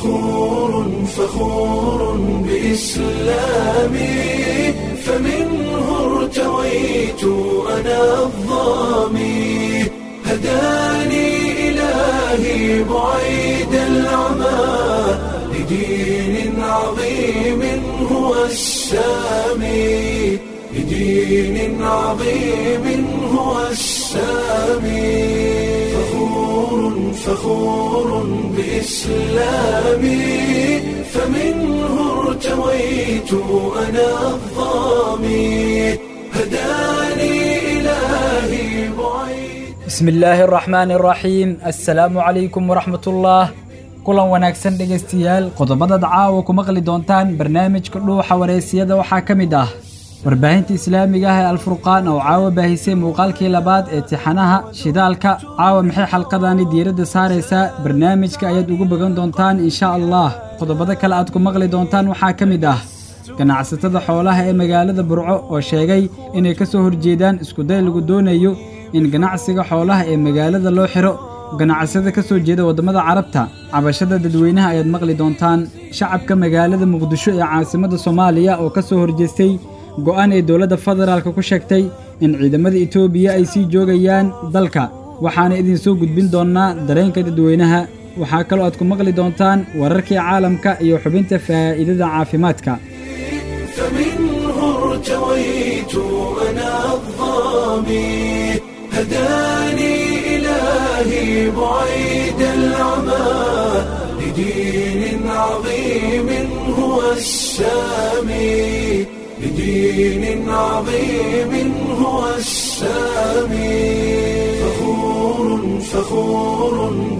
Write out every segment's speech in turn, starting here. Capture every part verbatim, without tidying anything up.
فخور فخور بإسلامي فمنه ارتويت أنا الضامي هداني إلهي بعيد العمى لدين عظيم هو السامي لدين عظيم هو السامي فخور فخور بإسلامي فمنه ارتويت أنا الضامي هداني إلهي بعيد بسم الله الرحمن الرحيم السلام عليكم ورحمة الله kulan wanaagsan dhageystayaal qodobada dacaawa ku maqli doontaan barnaamijka dhuuxa wareysiyada waxaa ka mid ah warbaahinta islaamiga ah ee alfurqaan oo caawa baahisay muuqaalkii labaad ee tixanaha shidaalka caawa maxay xalqadani diiradda saaraysaa barnaamijka ayaad ugu bogan doontaan insha allah qodobada kale aad ku maqli doontaan waxaa ka mid ah ganacsatada xoolaha ee magaalada burco oo sheegay inay ka soo horjeedaan isku day lagu doonayo in ganacsiga xoolaha ee magaalada loo xiro ganacsiyada ka soo jeeda wadamada carabta cabashada dadweynaha ayaad maqli doontaan shacabka magaalada muqdisho ee caasimadda Soomaaliya oo ka soo horjeestay go'aan ay dawladda federaalka ku sheegtay in ciidamada Itoobiya ay sii joogayaan dalka waxaana idin soo gudbin doonaa dareenka dadweynaha waxaa kaloo aad ku maqli doontaan wararkii caalamka iyo xubinta faa'iidada caafimaadka فمنه ارتويت أنا الضامي هداني إلهي بعيد العمى لدين عظيم هو السامي لدين عظيم هو السامي فخور فخور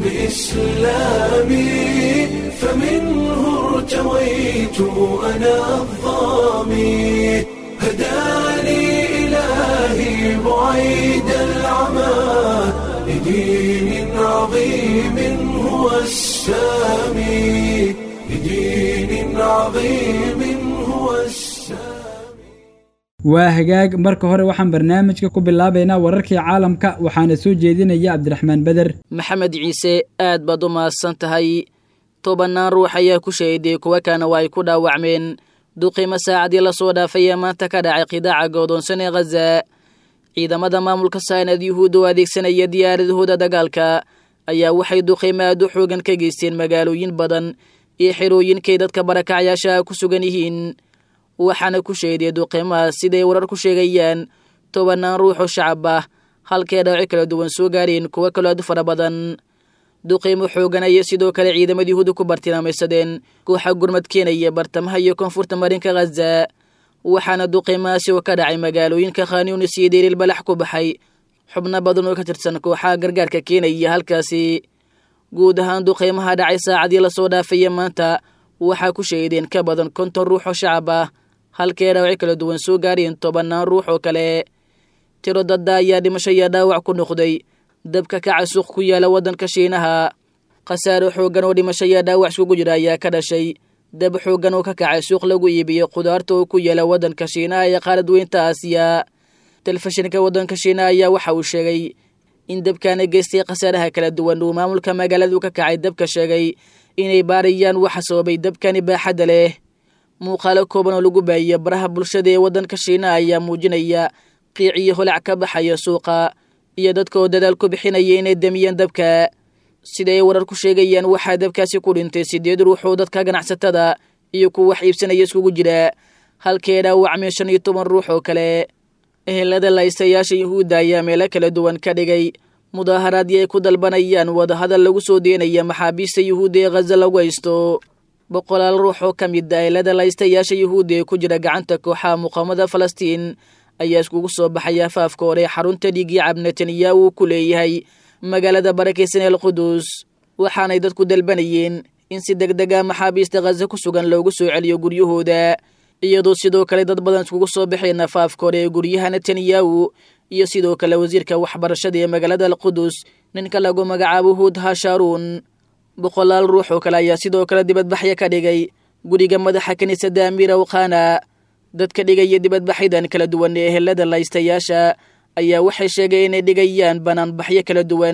بإسلامي فمنه ارتويت أنا الضامي هداني إلهي بعيد العمى لدين عظيم هو السامي لدين عظيم هو السامي waa hagaag marka hore waxaan barnaamijka ku bilaabaynaa wararkii caalamka waxaana soo jeedinaya Cabdiraxmaan Badar maxamed ciise aad baad u mahadsan tahay tobanaan ruux ayaa ku sheeday kuwa kana way ku dhaawacmeen duqeymo saacadii la soo dhaafay maanta ka dhacay qidaaca go'doonsan ee Gaza ciidamada maamulka saanad yuhuud oo adeegsanaya diyaaradahooda dagaalka ayaa waxay duqeymo aad u xoogan ka geysteen magaalooyin badan iyo xirooyinkay dadka barakacayaasha ku sugan yihiin waxaana ku sheeday duqeymaha siday warar ku sheegayaan tobanaan ruux oo shacab ah halkee dhaawac kala duwan soo gaareen kuwa kale aad fara badan duqeymo xoogan ay sidoo kale ciidamada yuhuud ku bartilmaameedsadeen kooxa gurmad keenaya bartamaha iyo koonfurta marinka Gaza waxaana duqeymahaasi oo ka dhacay magaalooyinka Khan Yunis iyo Deir el-Balax ku baxay xubno badan oo ka tirsan kooxaha gargaarka keenaya halkaasi guud ahaan duqeymaha dhacay saacadii la soo dhaafay maanta waxaa ku sheedeen ka badan konton ruux oo shacab ah halkee dhaawac kala duwan soo gaareen tobanaan ruux oo kale tiro dad ayaa dhimasho iyo dhaawac ku noqday dabka kaca suuq ku yaala wadanka Shiinaha qasaaro xoogan oo dhimasho iyo dhaawac isugu jira ayaa ka dhashay dab xoogan oo ka kacay suuq lagu iibiyo qudaarta oo ku yaala wadanka Shiinaha ee qaaradda weynta Aasiya telefishinka wadanka Shiinaha ayaa waxa uu sheegay in dabkana geystay qasaaraha kala duwan oo maamulka magaaladu ka kacay dabka sheegay inay baarayaan waxa sababay dabkani baaxadda leh muuqaalo kooban oo lagu baahiyay baraha bulshada ee wadanka Shiinaha ayaa muujinaya qiic iyo holac ka baxaya suuqa iyo dadka oo dadaal ku bixinaya inay damiyaan dabka sida ay warar ku sheegayaan waxaa dabkaasi ku dhintay sideed ruux oo dadka ganacsatada iyo kuwa wax iibsanaya iskugu jira halkee dhaawacmay shan iyo toban ruux oo kale ehelada laysayaasha yuhuudda ayaa meelo kala duwan ka dhigay mudaaharaadii ay ku dalbanayaan wadahadal lagu soo deenaya maxaabiista yuhuudda ee Gaza lagu haysto boqolaal ruux oo ka mid ah ehelada laysayaasha yuhuudda ee ku jira gacanta kooxaha muqaawamada Falastiin ayaa iskugu soo baxay afaafka hore xarunta dhigi Netanyahu ku leeyahay magaalada barakeysan ee Qudus waxaanay dadku dalbanayeen in si degdeg ah maxaabiista Gaza ku sugan loogu soo celiyo guryahooda iyadoo sidoo kale dad badan iskugu soo baxeen afaafka hore guryaha Netanyahu iyo sidoo kale wasiirka waxbarashada ee magaalada Qudus ninka lagu magacaabo Hud Hasharon boqolaal ruux oo kale ayaa sidoo kale dibadbaxyo ka dhigay guriga madaxa kaniisadda Amir Awqana dadka dhigaya dibadbaxyada kala duwan ee ehelada laystayaasha ayaa waxay sheegeen inay dhigayaan banaan baxyo kala duwan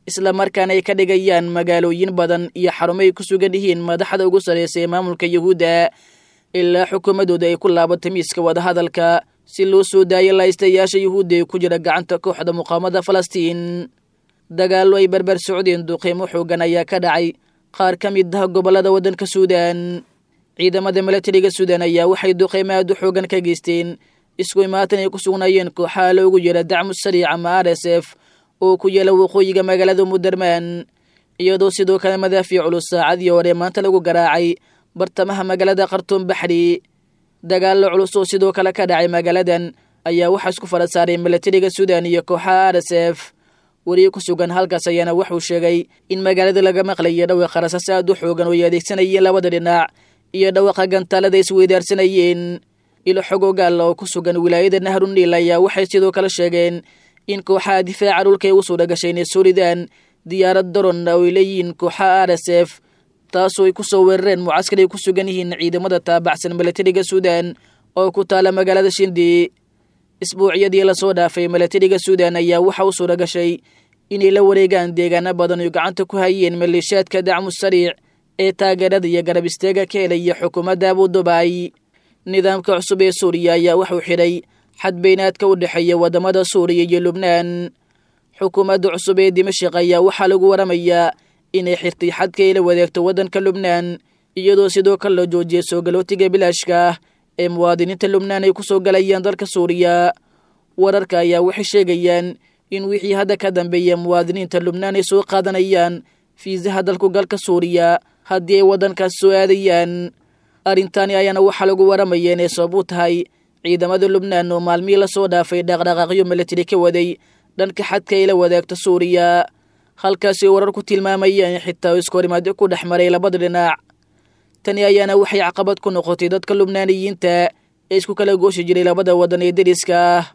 isla markaana ay ka dhigayaan magaalooyin badan iyo xarumo ay ku sugan yihiin madaxda ugu sarreysa ee maamulka yuhuudda ilaa xukuumadooda ay ku laabatay miiska wadahadalka si loo soo daayo laystayaasha yuhuudda ee ku jira gacanta kooxda muqaamada falastiin dagaallo ay barbar socdeen duqeymo xoogan ayaa ka dhacay qaar ka mid ah gobollada waddanka suudaan ciidamada milatariga suudaan ayaa waxay duqeymo aad u xoogan ka geysteen isku imaatan ay ku sugnaayeen kooxaha loogu yeera dacmu sariic ama r s f oo ku yaala waqooyiga magaalada mudarmaan iyadoo sidoo kale madaafiic culus saacadii hore maanta lagu garaacay bartamaha magaalada khartuum baxri dagaallo culus oo sidoo kale ka dhacay magaaladan ayaa waxaa isku fara saaray milatariga suudaan iyo kooxaha r s f weriye ku sugan halkaas ayaana wuxuu sheegay in magaalada laga maqlayo dhawaqa rasaas aad u xoogan oo ay adeegsanayeen labada dhinac iyo dhawaqa gantaalada isweydaarsanayeen ilo xogoo gaalla oo ku sugan wilaayada nahruniil ayaa waxay sidoo kale sheegeen in kooxaha difaaca dhulka ay u suura gashay inay soo ridaan diyaarad daron oo ay leeyihiin kooxaha r s f taasoo ay ku soo weerareen mucaskar ay ku sugan yihiin ciidamada taabacsan milatariga suudaan oo ku taala magaalada shindi isbuucyadii lasoo dhaafay milatariga suudaan ayaa waxa u suura gashay inay la wareegaan deegaano badan oo gacanta ku hayeen maleeshiyaadka dacmu sariic ee taageerada iyo garab istaaga ka helaya xukuumadda abudubaay nidaamka cusub ee suuriya ayaa wuxuu xidhay xadbeynaadka u dhexeeya waddamada suuriya iyo lubnaan xukuumadda cusub ee dimashik ayaa waxaa lagu waramayaa inay xirtay xadka ay la wadeegto waddanka lubnaan iyadoo sidoo kale la joojiyay soo galootiga bilaashka ah ee muwaadiniinta lubnaan ay ku soo galayaan dalka suuriya wararka ayaa waxay sheegayaan in wixii hadda ka dambeeya muwaadiniinta lubnaan ay soo qaadanayaan fiisaha dalku galka suuriya haddii ay waddankaas soo aadayaan arrintani ayaana waxaa lagu waramaya inay sabab u tahay ciidamada lubnaan oo maalmihii lasoo dhaafay dhaqdhaqaaqyo milatari ka waday dhanka xadka ay la wadaagto suuriya halkaasi warar ku tilmaamayaan xitaa iskahorimaadyo ku dhex maray labada dhinac tani ayaana waxay caqabad ku noqotay dadka lubnaaniyiinta ee isku kala gooshi jiray labada waddan ee deriska ah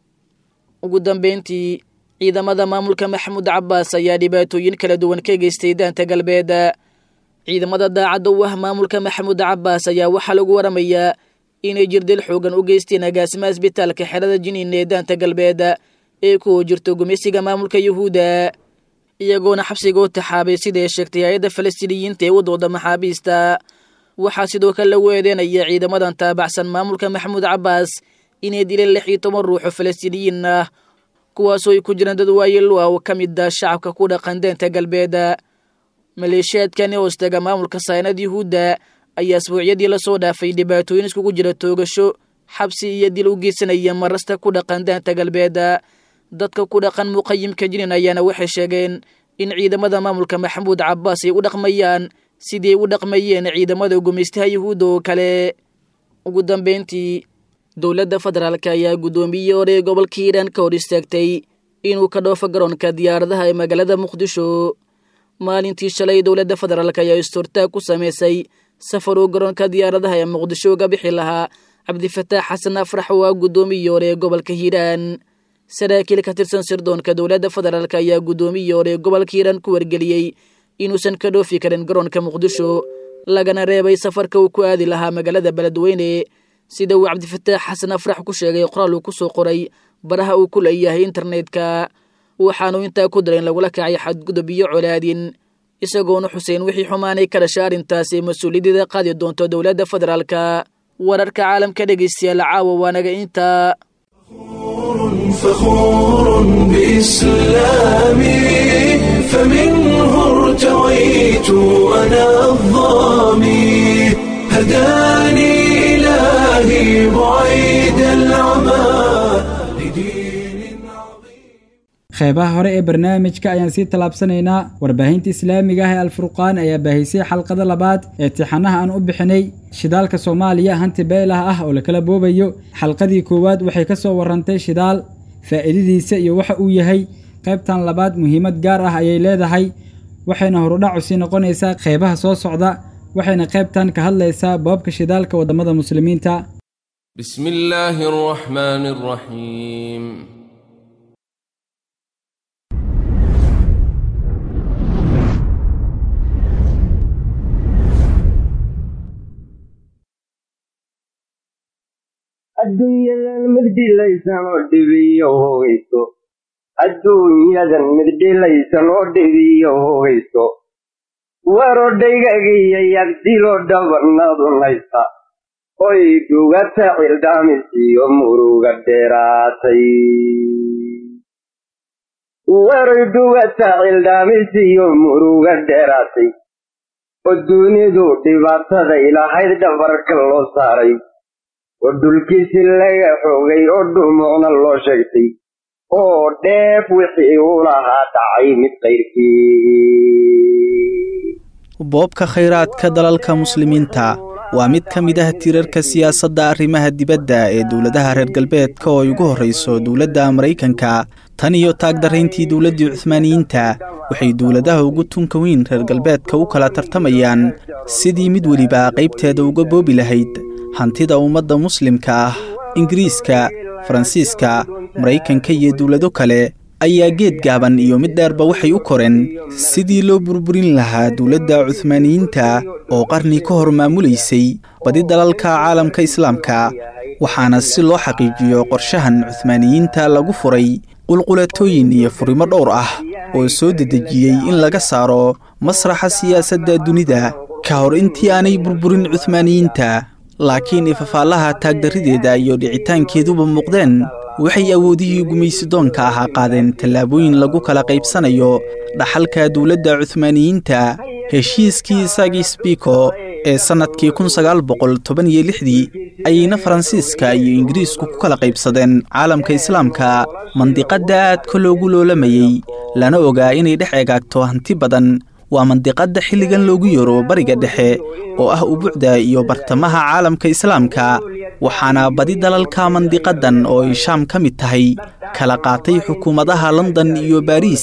ugu dambeyntii ciidamada maamulka maxamuud cabbaas ayaa dhibaatooyin kala duwan ka geystay daanta galbeed ciidamada daacadda u ah maamulka maxamuud cabbaas ayaa waxaa lagu waramayaa inay jirdil xoogan u geysteen agaasimaha isbitaalka xerada jiniin ee daanta galbeed ee ku jirto gumeysiga maamulka yuhuudda iyagoona xabsiga u taxaabay sida ay sheegtay hay-adda falastiiniyiinta ee u dooda maxaabiista waxaa sidoo kale lagu eedeynaya ciidamadan taabacsan maamulka maxamuud cabbaas inay dileen lix iyo toban ruux oo falastiiniyiin ah kuwaasoo ay ku jiraan dad waayeelo ah oo ka mid ah shacabka ku dhaqan daanta galbeed maleeshiyaadkani hoostaga maamulka saynad yuhuudda ayaa asbuucyadii lasoo dhaafay dhibaatooyin iskugu jira toogasho xabsi iyo dil u geysanaya marasta ku dhaqan daanta galbeed dadka ku dhaqan muqayimka jinin ayaana waxay sheegeen in ciidamada maamulka maxamuud cabbaas ay u dhaqmayaan sidii u dhaqmayeen ciidamada gumeystaha yuhuudda oo kale ugu dambeyntii dowladda federaalka ayaa guddoomiyey hore gobolka hiiraan ka hor istaagtay inuu ka dhoofo garoonka diyaaradaha ee magaalada muqdisho maalintii shalay dowladda federaalka ayaa istortaag ku samaysay safar uu garoonka diyaaradaha ee muqdisho uga bixi lahaa cabdifataax xasan afrax oo ah guddoomiyii hore ee gobolka hiiraan saraakiil ka tirsan sirdoonka dowladda federaalk ayaa guddoomiyii hore gobolka hiiraan ku wargeliyey inuusan ka dhoofi karin garoonka muqdisho lagana reebay safarka uu ku aadi lahaa magaalada beledweyne sida uu cabdifataax xasan afrax ku sheegay qoraal uu ku soo qoray baraha uu ku leeyahay internetka waxaanu intaa ku daray in lagula kacay xadgudub iyo colaadin isagoona xuseen wixii xumaanay ka dhasha arrintaas ee mas-uuliyadda qaadi doonto dowladda federaalka wararka caalamka dhegeystayaal caawa waanaga intaa فخور بإسلامي فمنه ارتويت أنا الظامي هداني إلهي بعيد العمى لدين عظيم qeybaha hore ee barnaamijka ayaan sii tallaabsanaynaa warbaahinta islaamiga ah ee alfurqaan ayaa baahisay xalqada labaad ee tixanaha aan u bixinay shidaalka soomaaliya hanti beelah ah oo la kala boobayo xalqadii koowaad waxay ka soo warrantay shidaal faa'iidadiisa iyo waxa uu yahay qaybtan labaad muhiimad gaar ah ayay leedahay waxayna horudhacu sii noqonaysaa qeybaha soo socda waxayna qaybtan ka hadlaysaa boobka shidaalka waddamada muslimiinta bismillaahi arraxmaani arraxiim adduunyadan mid dilaysan oo dhibiyo hogayso adduunyadan mid dhilaysan oo dhibiyo hogayso warodhaygagaiyo yagdilo dhabanadunaysa oy dhugata cildhaamisiyo muruga dheeraatay waroy dhugata cildhaamisiyo muruga dheeraatay oo dunidu dhibaatada ilahayd dhabarka loo saaray oo dhulkiisi laga xoogay oo dhumuqna loo sheegtay oo dheef wixii u lahaa dhacay mid qayrkii. boobka khayraadka dalalka muslimiinta waa mid ka mid ah tiirarka siyaasadda arrimaha dibadda ee dowladaha reer galbeedka oo ay ugu horrayso dowladda Maraykanka. tan iyo taagdarayntii dowladdii Cuthmaaniyiinta waxay dowladaha ugu tunka weyn reer galbeedka u kala tartamayaan sidii mid weliba qaybteeda uga boobi lahayd hantida ummadda muslimka ah. Ingiriiska, Faransiiska, Maraykanka iyo dowlado kale ayaa geed gaaban iyo mid dheerba waxay u koreen sidii loo burburin lahaa dowladda Cuthmaaniyiinta oo qarni ka hor maamulaysay badi dalalka caalamka islaamka. waxaana si loo xaqiijiyo qorshahan Cuthmaaniyiinta lagu furay qulqulatooyin iyo furimo dhowr ah oo soo dedejiyey in laga saaro masraxa siyaasadda dunida ka hor intii aanay burburin Cuthmaaniyiinta. laakiin ifafaalaha taagdarideeda iyo dhicitaankeeduba muuqdeen waxay awoodihii gumaysidoonka ahaa qaadeen tallaabooyin lagu kala qaybsanayo dhaxalka dowladda Cuthmaaniyiinta. heshiiskii Sykes-Picot ee sanadkii kun sagaal boqol toban iyo lixdii ayayna Faransiiska iyo Ingiriisku ku kala qaybsadeen caalamka islaamka mandiqadda aadka loogu loolamayey lana ogaa inay dhex egaagto hanti badan. waa mandiqadda xilligan loogu yaro bariga dhexe oo ah ubuucda iyo bartamaha caalamka islaamka. waxaana badi dalalka mandiqadan oo ay Shaam ka mid tahay kala qaatay xukuumadaha London iyo Paris.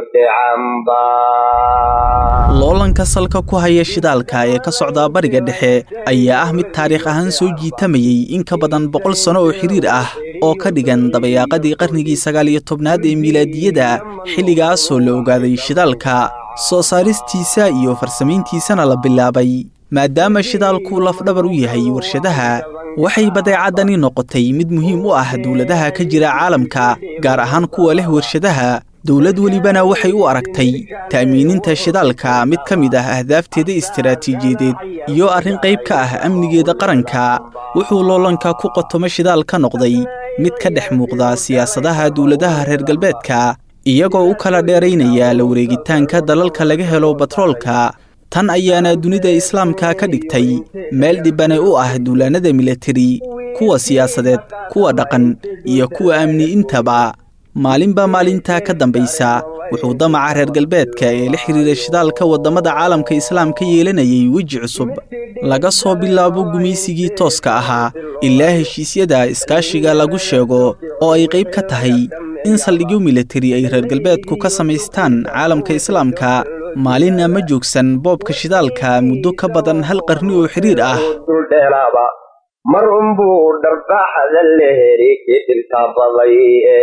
loolanka salka ku haya shidaalka ee ka socda bariga dhexe ayaa ah mid taariikh ahaan soo jiitamayay in ka badan boqol sano oo xiriir ah oo ka dhigan dabayaaqadii qarnigii sagaal iyo tobnaad ee miilaadiyada. xilligaasoo la ogaaday shidaalka soo saaristiisa iyo farsamayntiisana la bilaabay. maadaama shidaalku lafdhabar u yahay warshadaha waxay badeecadani noqotay mid muhiim u ah dowladaha ka jira caalamka gaar ahaan kuwa leh warshadaha. dowlad welibana waxay u aragtay ta'miininta shidaalka mid ka mid ah ahdaafteeda istiraatiijiyadeed iyo arrin qayb ka ah amnigeeda qaranka. wuxuu loolanka ku qotomo shidaal ka noqday mid ka dhex muuqda siyaasadaha dowladaha reer galbeedka iyagoo u kala dheeraynaya la wareegitaanka dalalka laga helo batroolka. tan ayaana dunida islaamka ka dhigtay meel dhibane u ah duulaanada militari, kuwa siyaasadeed, kuwa dhaqan iyo kuwa amni intaba. maalinba maalinta ka dambaysa wuxuu damaca reer galbeedka ee la xiriira shidaalka wadamada caalamka islaamka yeelanayay weji cusub. laga soo bilaabo gumaysigii tooska ahaa ilaa heshiisyada iskaashiga lagu sheego oo ay qayb ka tahay in saldhigyo militari ay reer galbeedku ka samaystaan caalamka islaamka. maalina ma joogsan boobka shidaalka muddo ka badan hal qarni oo xiriir ah. mar unbuu dharbaaxada leherigii dhintaabaday.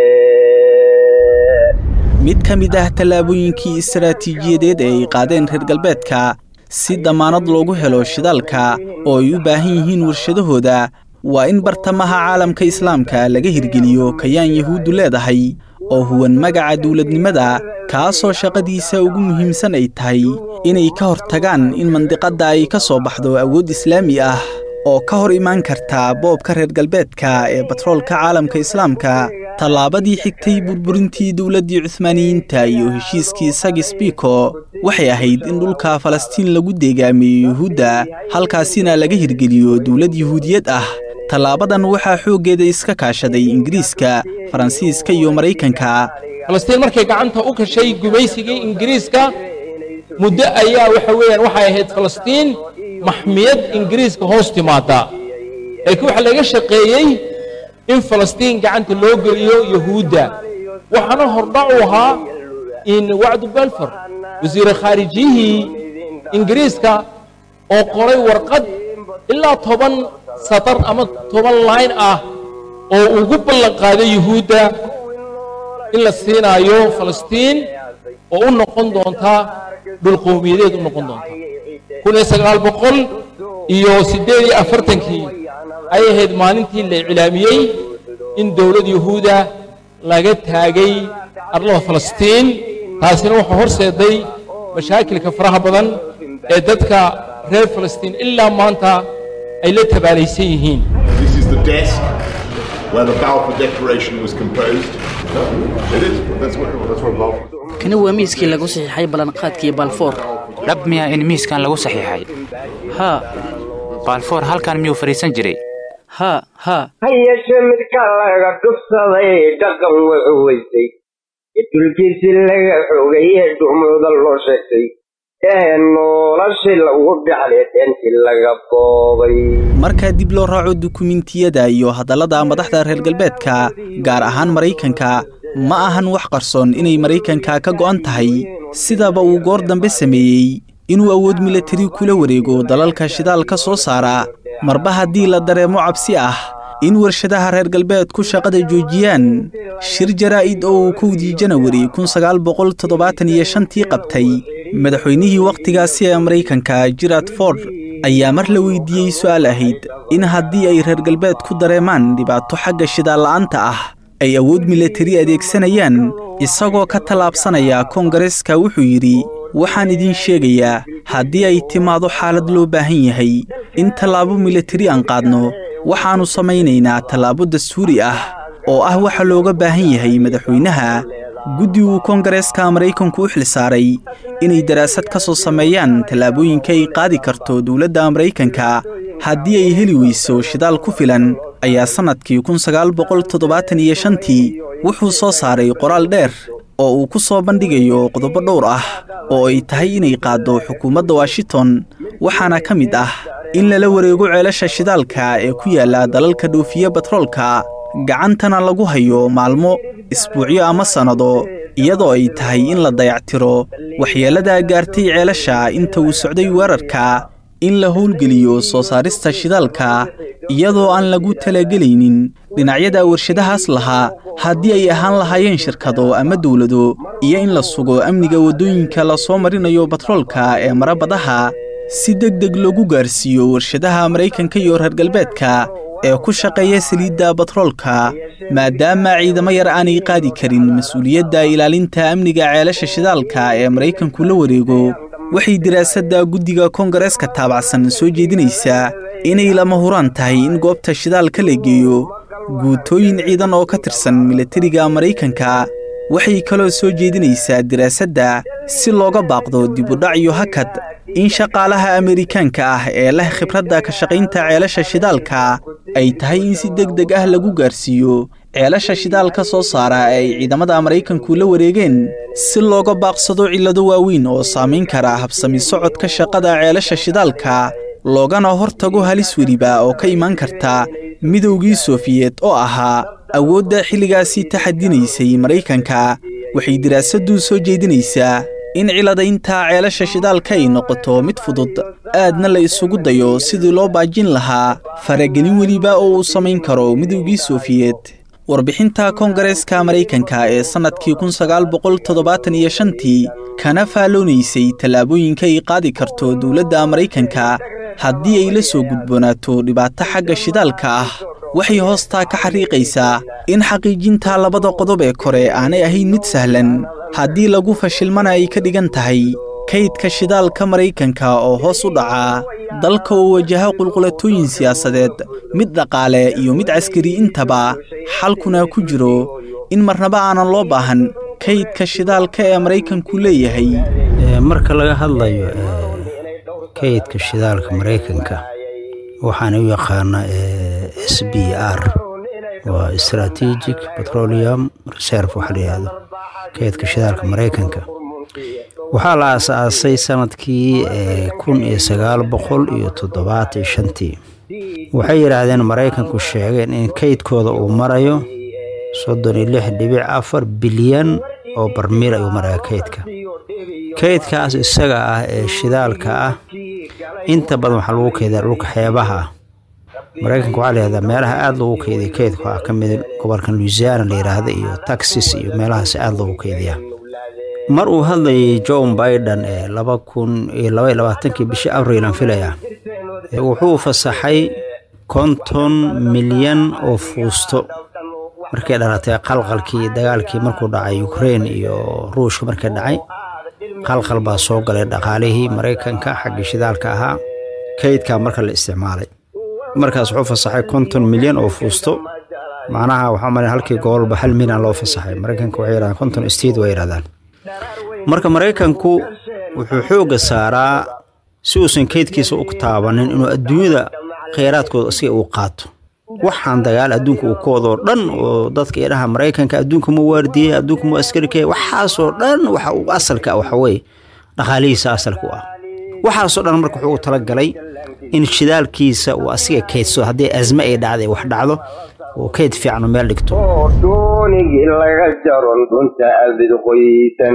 mid ka mid ah tallaabooyinkii istaraatiijiyadeed ee ay qaadeen reer galbeedka si damaanad loogu helo shidaalka oo ay u baahan yihiin warshadahooda waa in bartamaha caalamka islaamka laga hirgeliyo kayaan yahuuddu leedahay oo huwan magaca dowladnimada, kaasoo shaqadiisa ugu muhiimsan ay tahay inay ka hortagaan in mandiqadda ay ka soo baxdo awood islaami ah oo ka hor imaan karta boobka reer galbeedka ee batroolka caalamka islaamka. tallaabadii xigtay burburintii dowladdii Cuthmaaniyiinta iyo heshiiskii Sykes-Picot waxay ahayd in dhulka Falastiin lagu deegaamiyo Yuhuudda, halkaasina laga hirgeliyo dowlad Yuhuudiyad ah. tallaabadan waxaa xooggeeda iska kaashaday Ingiriiska, Faransiiska iyo Maraykanka. Falastiin markay gacanta u kashay gumaysigii Ingiriiska muddo ayaa waxa weeyaan waxay ahayd Falastiin maxmiyad Ingiriiska hoos timaada. laakiin waxa laga shaqeeyay in Falastiin gacanta loo geliyo Yuhuudda. waxaana hordhac u ahaa in wacdu Balfour wasiir khaarijiyihii Ingiriiska oo qoray warqad ilaa toban satar ama toban line ah oo ugu ballan qaaday Yuhuudda in la siinayo Falastiin oo u noqon doonta dhul qowmiyadeed u noqon doonta. kun iyo sagaal boqol iyo siddeed iyo afartankii ay ahayd maalintii la iclaamiyey in dowlad Yuhuuda laga taagay arlada falastiin taasina waxaa horseeday mashaakilka faraha badan ee dadka reer falastiin ilaa maanta ay la tabaalaysan yihiin. This is the desk where the Balfour Declaration was composed. It is. That's what that's what Balfour. Kana waa miiskii lagu saxiixay ballanqaadkii Balfour. dhab miyaa in miiskan lagu saxiixay? Ha. Balfour halkan miyuu fariisan jiray? Ha, ha. hayeshe midka laga dhufsaday dhaqan wuxuu weysay dulkiisi laga xoogayay dhumada loo sheegtay ee noloshii lagu dhaxlay intii laga boobay. marka dib loo raaco dukumentiyada iyo hadallada madaxda reer galbeedka gaar ahaan Mareykanka ma ahan wax qarsoon inay Mareykanka ka go'an tahay sidaba uu goor dambe sameeyay inuu awood military kula wareego dalalka shidaalka soo saara marba haddii la dareemo cabsi ah in warshadaha reer galbeedku shaqada joojiyaan. shir jaraa'id oo kowdii Janawari kun sagaal boqol toddobaatan iyo shan tii qabtay madaxweynihii waqtigaasi ee Mareykanka Gerald Ford ayaa mar la weydiiyey su'aal ahayd in haddii ay reer galbeedku dareemaan dhibaato xagga shidaal la'aanta ah ay awood military adeegsanayaan isagoo ka talaabsanaya Koongareeska wuxuu yidhi waxaan idin sheegayaa haddii ay timaado xaalad loo baahan yahay in tallaabo military aan qaadno waxaanu samaynaynaa tallaabo dastuuri ah oo ah waxa looga baahan yahay madaxweynaha. guddi uu Koongareeska Mareykanku u xilsaaray inay daraasad ka soo sameeyaan tallaabooyinka ay qaadi karto dawladda Mareykanka haddii ay heli weyso shidaal ku filan ayaa sanadkii kun sagaal boqol toddobaatan iyo shan tii wuxuu soo saaray qoraal dheer oo uu ku soo bandhigayo qodobo dhowr ah oo ay tahay inay qaado xukuumadda Washington waxaana ka mid ah in lala wareego ceelasha shidaalka ee ku yaala dalalka dhoofiya batroolka gacantana lagu hayo maalmo isbuucyo ama sanado iyadoo ay tahay in la dayactiro waxyeelada gaartay ceelasha inta uu socday weerarka in la howlgeliyo soo saarista shidaalka iyadoo aan lagu talagelaynin dhinacyada warshadahaas lahaa haddii ay ahaan lahaayeen shirkado ama dawlado iyo in la sugo amniga waddooyinka la soo marinayo batroolka ee marabadaha si degdeg loogu gaarsiiyo warshadaha Mareykanka iyo reer galbeedka ee ku shaqeeya saliidda batroolka maadaama ciidamo yar aanay qaadi karin mas'uuliyadda ilaalinta amniga ceelasha shidaalka ee Mareykanku la wareego. waxay diraasadda guddiga Koongareeska taabacsan soo jeedinaysaa inay lama huraan tahay in goobta shidaalka la geeyo guutooyin ciidan oo ka tirsan militariga Mareykanka. waxay kaloo soo jeedinaysaa diraasadda si looga baaqdo dib u dhac iyo hakad in shaqaalaha Ameerikaanka ah ee leh khibradda ka shaqaynta ceelasha shidaalka ay tahay in si degdeg ah lagu gaarsiiyo ceelasha shidaalka soo saara ay ciidamada Mareykanku la wareegeen si looga baaqsado cillado waaweyn oo saameyn kara habsami socodka shaqada ceelasha shidaalka loogana hortago halis weliba oo ka iman karta midowgii Soofiyeed oo ahaa awoodda xilligaasi taxadinaysay Mareykanka. waxay diraasaddu soo jeedinaysaa in ciladaynta ceelasha shidaalka ay noqoto mid fudud aadna la isugu dayo sidii loo baajin lahaa faragelin weliba oo uu samayn karo midowgii Soofiyeed. warbixinta Koongareeska Mareykanka ee sanadkii kun sagaal boqol toddobaatan iyo shan tii kana faaloonaysay tallaabooyinka ay qaadi karto dawladda Mareykanka haddii ay la soo gudboonaato dhibaato xagga shidaalka ah waxay hoostaa ka xariiqaysaa in xaqiijinta labada qodob ee kore aanay ahayn mid sahlan haddii lagu fashilmana ay ka dhigan tahay kaydka shidaalka Mareykanka oo hoos u dhaca dalka uu wajaha qulqulatooyin siyaasadeed mid dhaqaale iyo mid caskari intaba xalkuna ku jiro in marnaba aanan loo baahan kaydka shidaalka ee Mareykanku leeyahay. marka laga hadlayo kaydka shidaalka Mareykanka waxaan u yaqaanaa S B R waa Strategic Petroleum Reserve waxa la yiraahdo kaydka shidaalka Mareykanka waxaa la aasaasay sanadkii kun iyo sagaal boqol iyo toddobaatan iyo shan tii waxay yiraahdeen Mareykanku sheegeen in kaydkooda uu marayo soddon iyo lix dhibic afar bilyan oo barmiil ay u marayo kaydka kaydkaas isaga ah ee shidaalka ah inta badan waxa lagu kaydaa dhulka xeebaha Mareykanku waxa leeyahay meelaha aad loogu kaydiyo kaydka waxa ka mid gobolka Louisiana la yiraahdo iyo Texas iyo meelahaas aad loogu kaydiyaa. mar uu hadlayay Joe Biden ee laba kun iyo laba iyo labaatan kii bishii Abriil aan filayaa wuxuu fasaxay konton milyan oo fuusto markay dhalatay qalqalkii dagaalkii markuu dhacay Ukraine iyo Ruushka markay dhacay qalqal baa soo galay dhaqaalihii Mareykanka xagga shidaalka ahaa kaydka marka la isticmaalay markaas wuxuu fasaxay konton milyan oo fuusto macnaha waxa maray halkii goolba hal milyan loo fasaxay Mareykanka waxay yiraahdaan konton state way yiraahdaan marka Mareykanku wuxuu xooga saaraa si uusan kaydkiisa u taabanin inuu adduunyada kheyraadkooda si uu qaato waxaan dagaal adduunka uu koodo dhan oo dadka ilaha Mareykanka adduunka mu waardiyay adduunka mu askarikay waxaas oo dhan waxa uu asalka waxa way dhaqaalihiisa asalku ah waxaas oo dhan marka wuxuu tala galay in shidaalkiisa uu asiga kaydso hadii azma ay dhacday wax dhacdo oo kayd fiican meel dhigto doonigi laga jaron dunta abid qoysan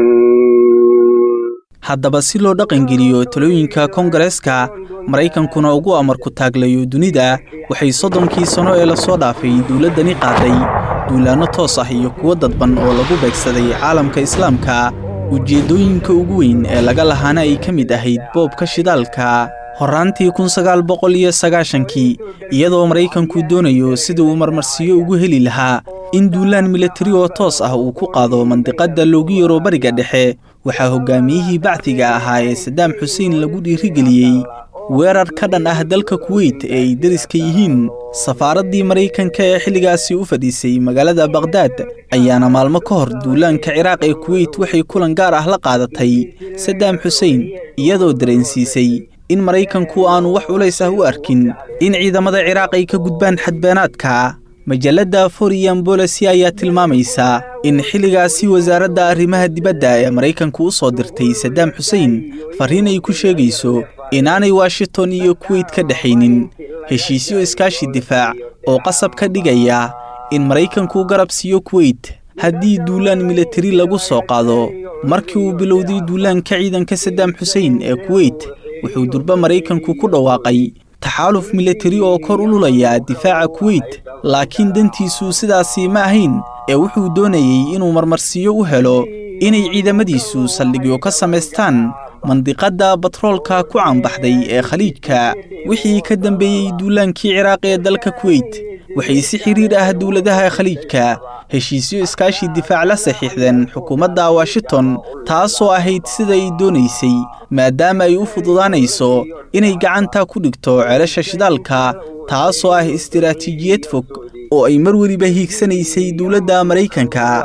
haddaba si loo dhaqangeliyo talooyinka Kongareeska Mareykankuna ugu amar ku taaglayo dunida waxay soddonkii sano ee la soo dhaafay dawladani qaaday duulaano toos ah iyo kuwa dadban oo lagu beegsaday caalamka Islaamka ujeedooyinka ugu weyn ee laga lahaana ay ka mid ahayd boobka shidaalka horaantii kun sagaal boqol iyo sagaashan-kii iyadoo Mareykanku doonayo sidii uu marmarsiyo ugu heli lahaa in duulaan military oo toos ah uu ku qaado mandiqada loogu yaro bariga dhexe waxaa hogaamiyihii bactiga ahaa ee Saddam Hussein lagu dhiirigeliyay weerar ka dhan ah dalka Kuwait ee ay dariska yihiin safaaradii Mareykanka ee xilligaasi u fadhiisay magaalada Baghdad ayaana maalmo ka hor duulaanka Ciraaq ee Kuwait waxay kulan gaar ah la qaadatay Saddam Hussein iyadoo dareensiisay in Mareykanku aanu wax culays ah u arkin in ciidamada Ciraaq ay ka gudbaan xadbeenaadka majalada Foreign Policy ayaa tilmaamaysa in xilligaasi wasaaradda arrimaha dibadda ee Mareykanku u soo dirtay Saddam Hussein fariin ay ku sheegayso inaanay Washington iyo Kuwait ka dhaxaynin heshiisyo iskaashi difaac oo qasab ka dhigaya in Mareykanku garab siiyo Kuwait haddii duulaan military lagu soo qaado markii uu bilowday duulaanka ciidanka Saddam Hussein ee Kuwait wuxuu durba Mareykanku ku dhawaaqay taxaaluf military oo kor u lulaya difaaca Kuwait laakiin dantiisu sidaasi ma ahayn ee wuxuu doonayay inuu marmarsiyo u helo inay ciidamadiisu saldhigyo ka sameystaan mandiqada batroolka ku caanbaxday ee Khaliijka wixii ka dambeeyay duulaankii Ciraaq ee dalka Kuwait waxay si xiriir ah dawladaha Khaliijka heshiisyo iskaashi difaac la saxiixdeen xukuumadda Washington taasoo ahayd sida ay doonaysay maadaama ay u fududaanayso inay gacanta ku dhigto ceelasha shidaalka taasoo ah istiraatiijiyad fog oo ay mar waliba hiigsanaysay dawladda Mareykanka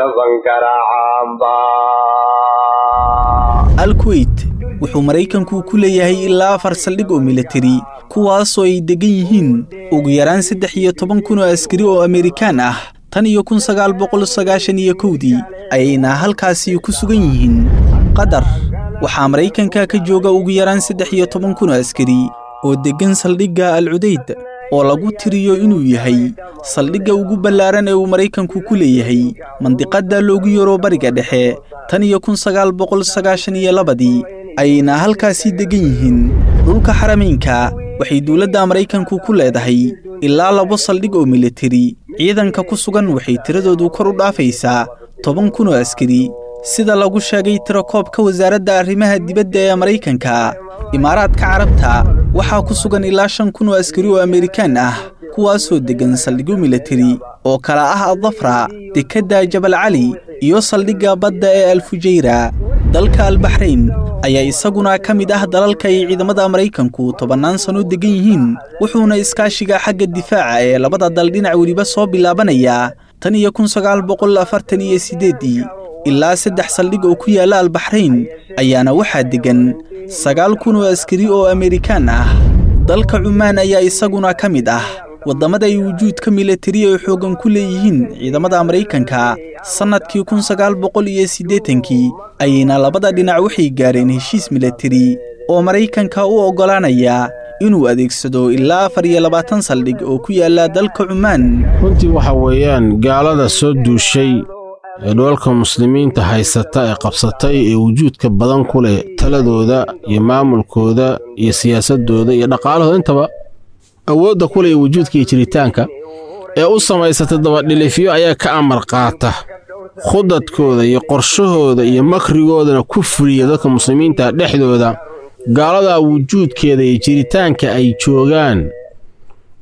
Al-Kuwait wuxuu Mareykanku ku leeyahay ilaa afar saldhig oo military kuwaasoo ay degan yihiin ugu yaraan saddex iyo toban kun oo askari oo Amerikaan ah tan iyo kun sagaal boqol sagaashan iyo kowdii ayna halkaasi ku sugan yihiin Qatar waxaa Mareykanka ka jooga ugu yaraan saddex iyo toban kun oo askari oo degan saldhigga Al-Udeyd oo lagu tiriyo inuu yahay saldhigga ugu ballaaran ee uu Mareykanku ku leeyahay mandiqada loogu yaro bariga dhexe tan iyo kun sagaal boqol sagaashan iyo labadii ayna halkaasi degan yihiin dhulka xarameynka waxay dawladda Mareykanku ku leedahay ilaa labo saldhig oo military ciidanka ku sugan waxay tiradoodu kor u dhaafaysaa toban kun oo askari sida lagu sheegay tirakoobka wasaaradda arrimaha dibadda ee Mareykanka Imaaraadka Carabta waxaa ku sugan ilaa shan kun oo askari oo Amerikaan ah kuwaasoo degan saldhigyo military oo kala ah Al-Dhafra dekada Jabal Ali iyo saldhigga badda ee Al-Fujayra dalka Al-Bahrain ayaa isaguna ka mid ah dalalka ay ciidamada Mareykanku tobanaan sano degan yihiin wuxuuna iskaashiga xagga difaaca ee labada dal dhinac waliba soo bilaabanaya tan iyo kun sagaal boqol afartan iyo siddeed ilaa saddex saldhig oo ku yaala Al-Bahrain ayaana waxaa degan sagaal kun oo askari oo Amerikaan ah dalka Cumaan ayaa isaguna ka mid ah wadamada ay wujuudka military ee xoogan ku leeyihiin ciidamada Mareykanka sanadkii kun sagaal boqol iyo siddeetan-kii ayna labada dhinac waxay gaareen heshiis military oo Mareykanka u ogolaanaya inuu adeegsado ilaa afar iyo labaatan saldhig oo ku yaala dalka Cumaan runtii waxa weeyaan gaalada soo duushay ee dowladka muslimiinta haysata ee qabsatay ee wujuudka badan ku leh taladooda iyo maamulkooda iyo siyaasadooda iyo dhaqaalahooda intaba awoodda ku leh wujuudka iyo jiritaanka ee u samaysatay dabadhilifyo ayaa ka amar qaata khudadkooda iyo qorshahooda iyo makrigoodana ku fuliya dadka muslimiinta dhexdooda gaalada wujuudkeeda iyo jiritaanka ay joogaan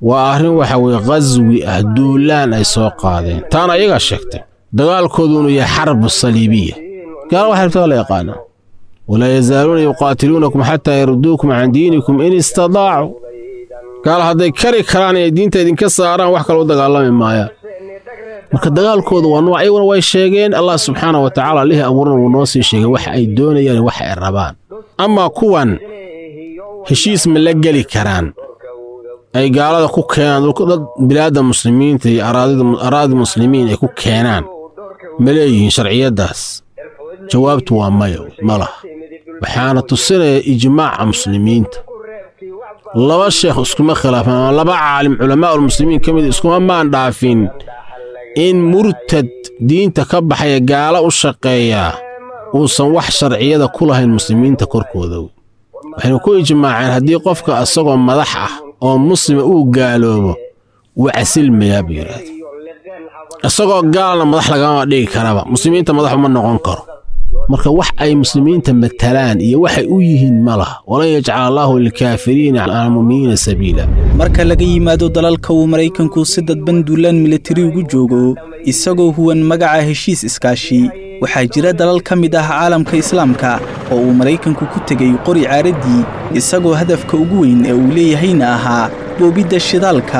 waa arrin waxa weye qaswi ah duulaan ay soo qaadeen taana ayagaa sheegtay dagaalkoodu inuu yahay xarbu saliibiya gaala waxa rabtaa la yaqaanaa walaa yazaaluuna yuqaatiluunakum xataa yarudduukum can diinikum in istadaacuu gaala hadday kari karaan inay diinta idinka saaraan wax kale u dagaalami maayaan marka dagaalkoodu waa nooc ayaguna way sheegeen allah subxaana wa tacaala allihii abuurana wuu noo sii sheegay waxa ay doonayaan waxa ay rabaan amaa kuwan heshiis ma la geli karaan ay gaalada ku keenaan dad bilaadda muslimiinta iyo araadi muslimiin ay ku keenaan ma leeyihiin sharciyaddaas jawaabtu waa mayo ma laha waxaana tusinaya ijmaaca muslimiinta laba sheekh iskuma khilaafan ama laba caalim culamaa'ulmuslimiin ka mid iskuma maan dhaafin in murtad diinta ka baxaya gaala u shaqeeyaa uusan wax sharciyada ku lahayn muslimiinta korkooda waxaynu ku ijmaaceen haddii qofka asagoo madax ah oo muslima uu gaaloobo wuu casilmayaa buu yidhaahda isagoo gaalna madax lagama dhigi karaba muslimiinta madax uma noqon karo marka wax ay muslimiinta matalaan iyo waxay u yihiin ma laha walan yajcala allaahu lilkaafiriina cala almu'miniina sabiila marka laga yimaado dalalka uu maraykanku si dadban duulaan militari ugu joogo isagoo huwan magaca heshiis iskaashi waxaa jira dalal ka mid ah caalamka islaamka oo uu maraykanku ku tegey qori caaraddii isagoo hadafka ugu weyn ee uu leeyahayna ahaa boobidda shidaalka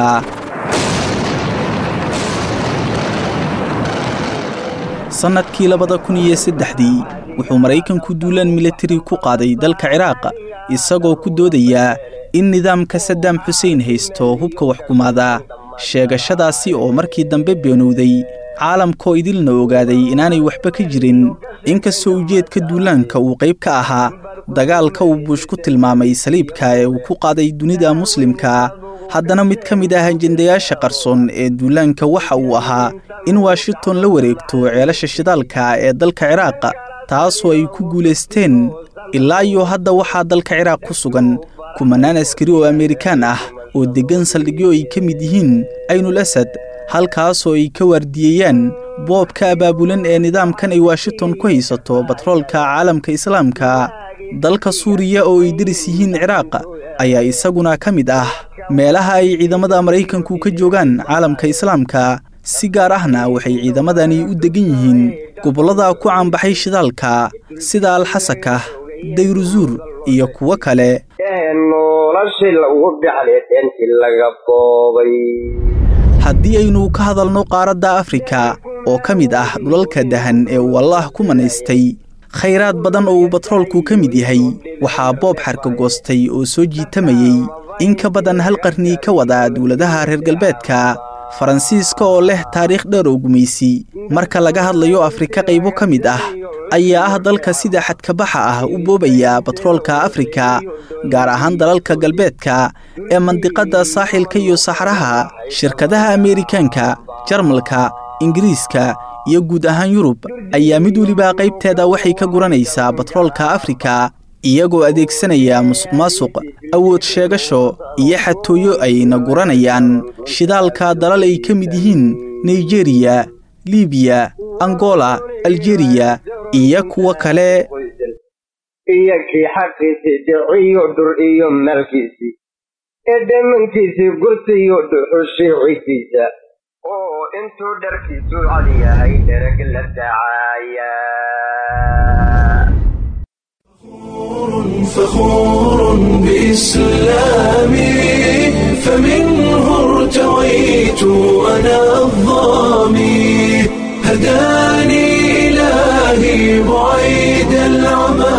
sannadkii labada kun iyo saddexdii wuxuu maraykanku duulaan militari ku qaaday dalka ciraaq isagoo ku doodaya in nidaamka sadaam xuseen haysto hubka waxkumaada sheegashadaasi oo markii dambe beenowday caalamkoo idilna ogaaday inaanay waxba ka jirin inkastoo ujeedka duulaanka uu qayb ka ahaa dagaalka uu buush ku tilmaamay saliibka ee uu ku qaaday dunida muslimka haddana mid ka mid ah ajendayaasha qarsoon ee duulaanka waxa uu ahaa in washington la wareegto ceelasha shidaalka ee dalka ciraaq taasoo ay ku guulaysteen ilaa iyo hadda waxaa dalka ciraaq ku sugan kumanaan askari oo amerikaan ah oo deggan saldhigyo ay ka mid yihiin aynul asad halkaasoo ay ka waardiyeeyaan boobka abaabulan ee nidaamkan ay washington ku haysato batroolka caalamka islaamka dalka suuriya oo ay daris yihiin ciraaq ayaa isaguna ka mid ah meelaha ay ciidamada maraykanku ka joogaan caalamka islaamka si gaar ahna waxay ciidamadani u degan yihiin gobollada ku caanbaxay shidaalka sida alxasaka dayruzuur iyo kuwo kale haddii aynu ka hadalno qaaradda afrika oo ka mid ah dhulalka dahan ee uu allaah ku manaystay khayraad badan oo uu batroolku ka mid yahay waxaa boob xarka goostay oo soo jiitamayey in ka badan hal qarni ka wada dawladaha reer galbeedka faransiiska oo leh taariikh dheer oo gumaysi marka laga hadlayo afrika qaybo ka mid ah ayaa ah dalka sida xadkabaxa ah u boobaya batroolka afrika gaar ahaan dalalka galbeedka ee mandiqadda saaxilka iyo saxraha shirkadaha ameerikaanka jarmalka ingiriiska iyo guud ahaan yurub ayaa mid weliba qaybteeda waxay ka guranaysaa batroolka afrika iyagoo adeegsanaya musuqmaasuq awood sheegasho iyo xatooyo ayna guranayaan shidaalka dalal ay ka mid yihiin nigeriya libiya angola aljeriya iyo kuwo kale iyo kii xaqiisii dhiciyo dhur iyo maalkiisii ee dhammankiisii gurtiyo dhuxushiicikiisa oo intuu dharkiisu cad yahay dherag la dacaaya فخور بإسلامي فمنه ارتويت أنا الظامي هداني إلهي بعيد العمى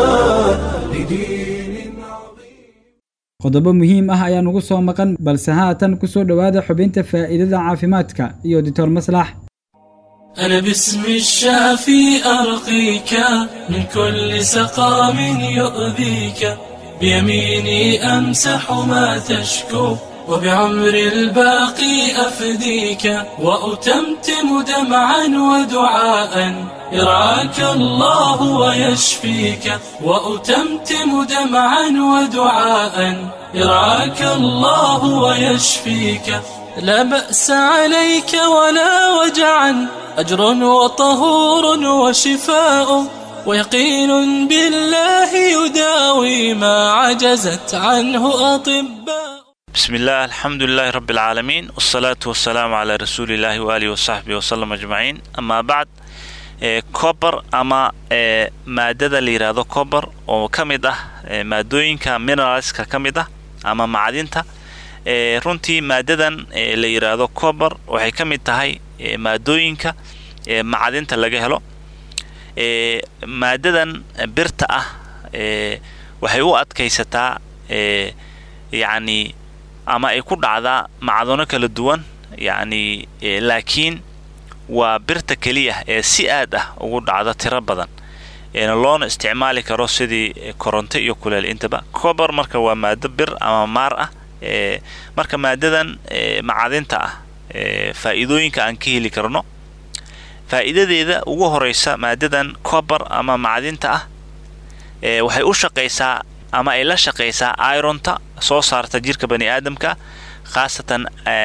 qodobo muhiim ah ayaa nugu soo maqan balse haatan ku soo dhawaada xubinta faa'iidada caafimaadka iyo doctor maslax أنا باسم الشافي أرقيك من كل سقام يؤذيك بيميني أمسح ما تشكو وبعمر الباقي أفديك وأتمتم دمعا ودعاء يرعاك الله ويشفيك وأتمتم دمعا ودعاء يرعاك الله ويشفيك لا بأس عليك ولا وجعا أجر وطهور وشفاء ويقين بالله يداوي ما عجزت عنه أطباء بسم الله الحمد لله رب العالمين والصلاة والسلام على رسول الله وآله وصحبه وسلم أجمعين. أما بعد كوبر أما مادة اللي يرادو كوبر وكمدة مادوين كمينرالز كمدة أما معدنتا runtii maadadan la yiraahdo copper waxay ka mid tahay maadooyinka macdinta laga helo ee maadadan birta ah ee waxay u adkaysataa ee yaani ama ay ku dhacdaa macdano kala duwan yaani laakiin waa birta kaliya ee si aad ah ugu dhacda tiro badan ee loo isticmaali karo sidii koronto iyo kuleel intaba copper marka waa maado bir ama maar ah ee marka maadadan macdinta ah ee faa'iidooyinka aan ka heli karno faa'iidadeeda ugu horeysa maadadan copper ama macdinta ah ee waxay u shaqeysaa ama ay la shaqeysaa ironta soo saarta jirka bani aadamka khaasatan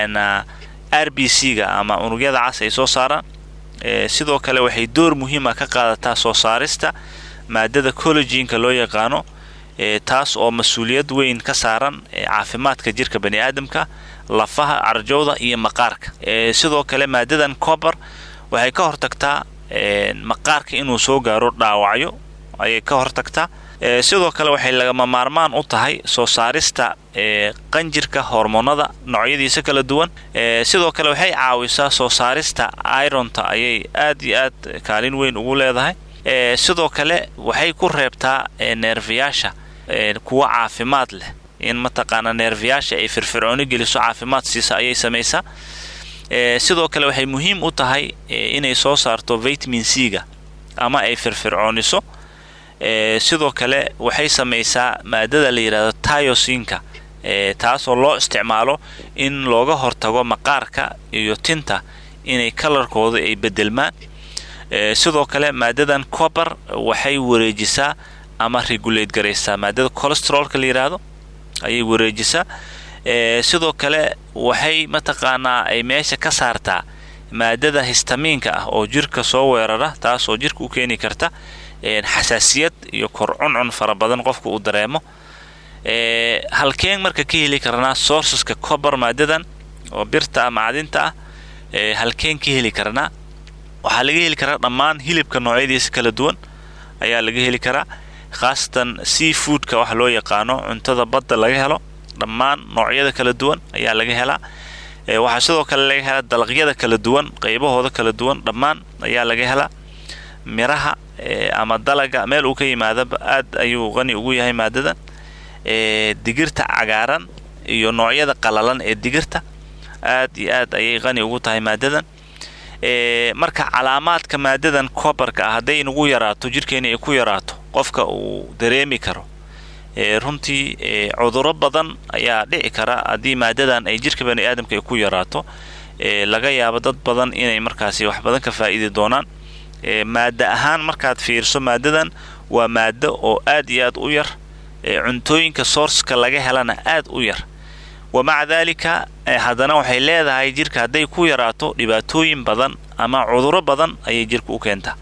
R B C-ga ama unugyada cas ay soo saaraan ee sidoo kale waxay door muhiim ah ka qaadataa soo saarista maadada collagen-ka loo yaqaano taas oo mas'uuliyad weyn ka saaran caafimaadka jirka bani aadamka lafaha arjowda iyo maqaarka ee sidoo kale maadadan copper waxay ka hortagtaa maqaarka inuu soo gaaro dhaawacyo ayay ka hortagtaa ee sidoo kale waxay lagama maarmaan u tahay soo saarista ee qanjirka hormoonada noocyadiisa kala duwan ee sidoo kale waxay caawisaa soo saarista ironta ayay aad iyo aad kaalin weyn ugu leedahay ee sidoo kale waxay ku reebtaa nerviyaasha kuwa caafimaad leh in mataqaana nerviyaasha ay firfircooni geliso caafimaad siisa ayay samaysaa ee sidoo kale waxay muhiim u tahay inay soo saarto vitamin C-ga ama ay firfircooniso ee sidoo kale waxay samaysaa maadada la yiraahdo tyrosine-ka ee taas oo loo isticmaalo in looga hortago maqaarka iyo tinta inay colorkooda ay bedelmaan ee sidoo kale maadadan copper waxay wareejisaa ama regulate gareysaa maadada cholesterol-ka la yiraahdo ayay wareejisaa ee sidoo kale waxay mataqaanaa ay meesha ka saartaa maadada histamine-ka ah oo jirka soo weerara taas oo jirka u keeni karta ee xasaasiyad iyo kor cuncun fara badan qofku uu dareemo ee halkeen marka ka heli karnaa sourceska copper maadadan oo birta macdinta ah ee halkeen ka heli karnaa waxa laga heli karaa dhammaan hilibka noocyadiisa kala duwan ayaa laga heli karaa khaasatan seafood-ka wax loo yaqaano cuntada badda laga helo dhammaan noocyada kala duwan ayaa laga helaa ee waxa sidoo kale laga helaa dalagyada kala duwan qaybahooda kala duwan dhammaan ayaa laga helaa miraha ama dalaga meel uu ka yimaado aad ayuu qani ugu yahay maadadan ee digirta cagaaran iyo noocyada qalalan ee digirta aad iyo aad ayay qani ugu tahay maadadan ee marka calaamaadka maadadan copper-ka haday inagu yaraato jirkeena ay ku yaraato qofka uu dareemi karo ee runtii cudurro badan ayaa dhici kara hadii maadadan ay jirka bani aadamka ay ku yaraato ee laga yaabo dad badan inay markaasi wax badan ka faa'iidi doonaan ee maada ahaan markaad fiirso maadadan waa maado oo aad iyo aad u yar ee cuntooyinka source-ka laga helana aad u yar ومع ذلك hadana waxay leedahay jirka haday ku yaraato dhibaatooyin badan ama cudurro badan ay jirka u keenta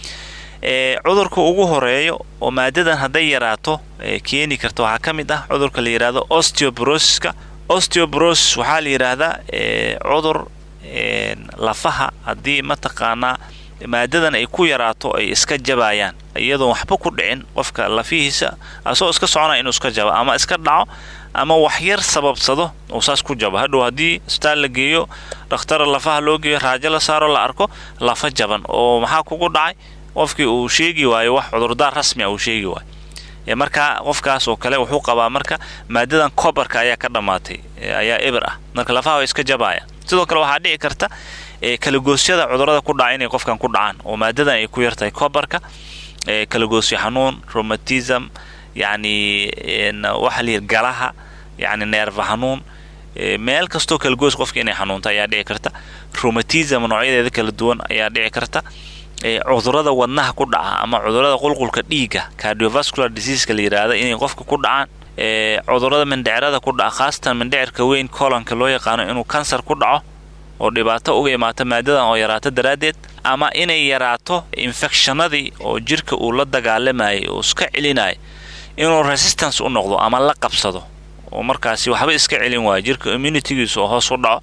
ee cudurka ugu horeeyo oo maadadan haday yaraato ee keeni karto waxa kamid ah cudurka la yiraahdo osteoporosis-ka osteoporosis waxa la yiraahdaa ee cudur ee lafaha hadii mataqaana maadadan ay ku yaraato ay iska jabayaan iyadoo waxba ku dhicin qofka lafihiisa asoo iska soconaa inuu iska jabo ama iska dhaco ama wax yar sababsado oo saas ku jabo hadhow hadii isbitaal la geeyo dhakhtar lafaha loo geeyo raajo la saaro la arko lafa jaban oo maxaa kugu dhacay qofkii uu sheegi waayo wax cudurdaar rasmi ah uu sheegi waayo ee marka qofkaas oo kale wuxuu qabaa marka maadadan copper-ka ayaa ka dhamaatay ayaa eber ah marka lafaha iska jabaya sidoo kale waxa dhici karta ee kala goosyada cudurrada ku dhacay inay qofkan ku dhacaan oo maadadan ay ku yartahay copper-ka ee kala goosyo xanuun rheumatism yani waxa la yiraahdaa galaha يعني نيرف حنون meel kasto kala goos qofka inay xanuunta ayaa dhici karta rheumatism noocyada kala duwan ayaa dhici karta ee cudurrada wadnaha ku dhaca ama cudurrada qulqulka dhiiga cardiovascular disease la yiraahdo inay qofka ku dhacaan ee cudurrada mindhicirada ku dhaca khaasatan mindhicirka weyn colonka loo yaqaano inuu cancer ku dhaco oo dhibaato uga imaata maadadan oo yaraato daraadeed ama inay yaraato infectionadii oo jirka uu la dagaalamay oo iska celinay inuu resistance u noqdo ama la qabsado oo markaasi waxba iska celin waaya jirka immunitygiisu oo hoos u dhaco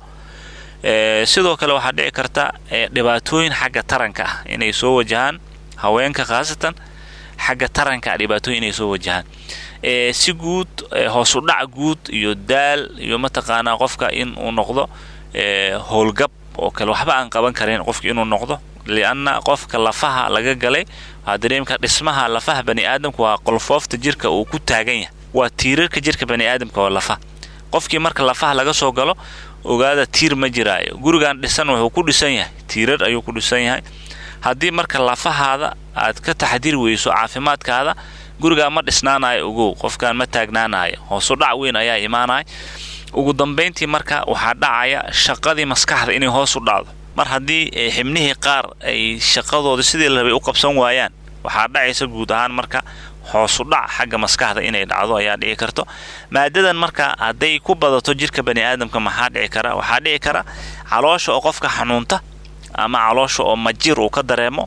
sidoo kale waxaa dhici karta dhibaatooyin xagga taranka ah inay soo wajahaan haweenka khaasatan xagga taranka dhibaatooyin inay soo wajahaan si guud hoos u dhac guud iyo daal iyo mataqaanaa qofka in uu noqdo howlgab oo kale waxba aan qaban karin qofka inuu noqdo lianna qofka lafaha laga galay waxaa dareemka dhismaha lafaha bani aadamka waa qolfoofta jirka uu ku taagan yahay waa tiirarka jirka bani aadamka waa lafaha qofkii marka lafaha laga soo galo ogaada tiir ma jiraayo gurigan dhisan wuxuu ku dhisan yahay tiirar ayuu ku dhisan yahay haddii marka lafahaada aad ka taxdiir weyso caafimaadkaada gurigaa ma dhisnaanayo ogow qofkaan ma taagnaanayo hoosu dhac weyn ayaa imaanaya ugu dambayntii marka waxaa dhacaya shaqadii maskaxda inay hoos u dhacdo mar haddii xibnihii qaar ay shaqadooda sidii la rabay u qabsan waayaan waxaa dhacaysa guud ahaan marka hoosu dhac xagga maskaxda inay dhacdo ayaa dhici karto maadadan marka hadday ku badato jirka bani aadamka maxaa dhici kara waxaa dhici kara caloosha oo qofka xanuunta ama caloosha oo majir uu ka dareemo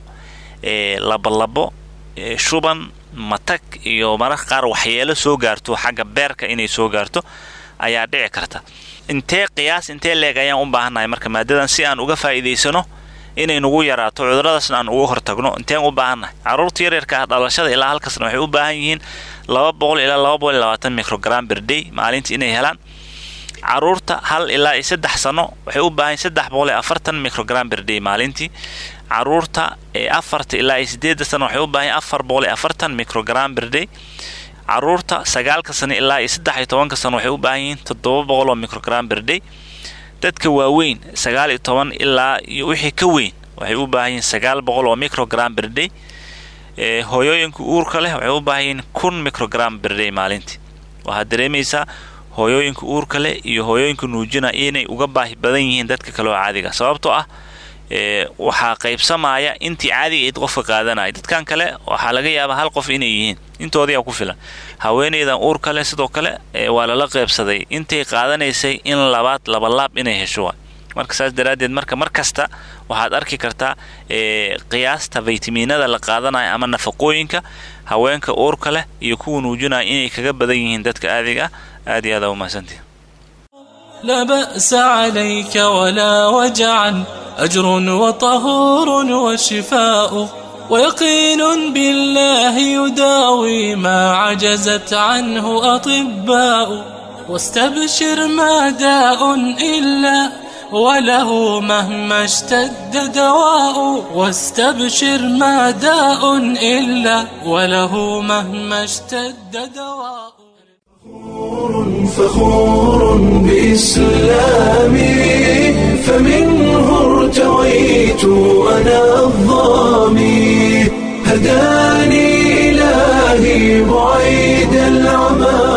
labalabo shuban matag iyo mararka qaar waxyeelo soo gaarto xagga beerka inay soo gaarto ayaa dhici karta intee qiyaas intee leeg ayaan u baahannahay marka maadadan si aan uga faa'iidaysano inay nagu yaraato cuduradaasna aan uga hortagno inteen u baahannahay carruurta yaryarka ah dhalashada ilaa halkaasna waxay u baahan yihiin laba boqol ilaa laba boqol iyo labaatan microgram per day maalintii inay helaan carruurta hal ilaa iyo saddex sano waxay u baahan yihiin saddex boqol iyo afartan microgram per day maalintii carruurta afarta ilaa iyo sideedda sano waxay u baahan yihiin afar boqol iyo afartan microgram per day carruurta sagaalka sano ilaa iyo saddex iyo tobanka sano waxay u baahan yihiin toddoba boqol oo microgram per day dadka waaweyn sagaal iyo toban ilaa iyo wixii ka weyn waxay u baahan yihiin sagaal boqol oo microgram per day hooyooyinka uurka leh waxay u baahan yihiin kun microgram per day maalintii waxaad dareemaysaa hooyooyinka uurka leh iyo hooyooyinka nuujina inay uga baahi badan yihiin dadka kale oo caadiga sababtoo ah waxaa qaybsamaya intii caadiga id qofka qaadanaya dadkan kale waxaa laga yaabaa hal qof inay yihiin intoodii ku filan haweeneydan uur kale sidoo kale waa lala qaybsaday intay qaadanaysay in labaad laba laab inay hesho marka saas daraadeed marka markasta waxaad arki kartaa qiyaasta faytamiinada la qaadanayo ama nafaqooyinka haweenka uurka leh iyo kuwa nuujinaya inay kaga badan yihiin dadka caadiga aad iyo aad u mahadsantihiin لا بأس عليك ولا وجعا أجر وطهور وشفاء ويقين بالله يداوي ما عجزت عنه أطباء واستبشر ما داء إلا وله مهما اشتد دواء واستبشر ما داء إلا وله مهما اشتد دواء فخور بإسلامي فمنه ارتويت أنا الظامي هداني إلهي بعيد العمى